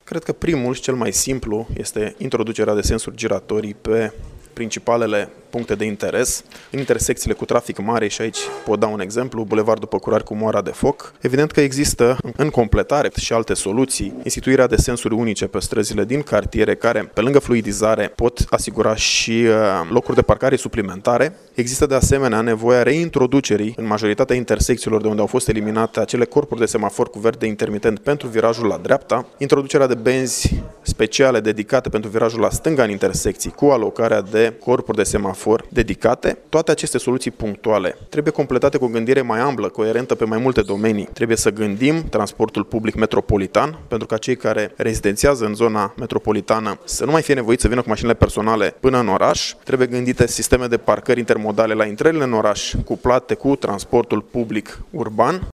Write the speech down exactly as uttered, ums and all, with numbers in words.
Cred că primul și cel mai simplu este introducerea de sensuri giratorii pe principalele puncte de interes, în intersecțiile cu trafic mare, și aici pot da un exemplu, Bulevardul Păcurari cu Moara de Foc. Evident că există în completare și alte soluții, instituirea de sensuri unice pe străzile din cartiere, care, pe lângă fluidizare, pot asigura și locuri de parcare suplimentare. Există de asemenea nevoia reintroducerii în majoritatea intersecțiilor de unde au fost eliminate acele corpuri de semafor cu verde intermitent pentru virajul la dreapta, introducerea de benzi speciale dedicate pentru virajul la stânga în intersecții, cu alocarea de corpuri de semafor dedicate. Toate aceste soluții punctuale trebuie completate cu o gândire mai amplă, coerentă pe mai multe domenii. Trebuie să gândim transportul public metropolitan, pentru ca cei care rezidențiază în zona metropolitană să nu mai fie nevoiți să vină cu mașinile personale până în oraș. Trebuie gândite sisteme de parcări intermodale la intrările în oraș, cuplate cu transportul public urban.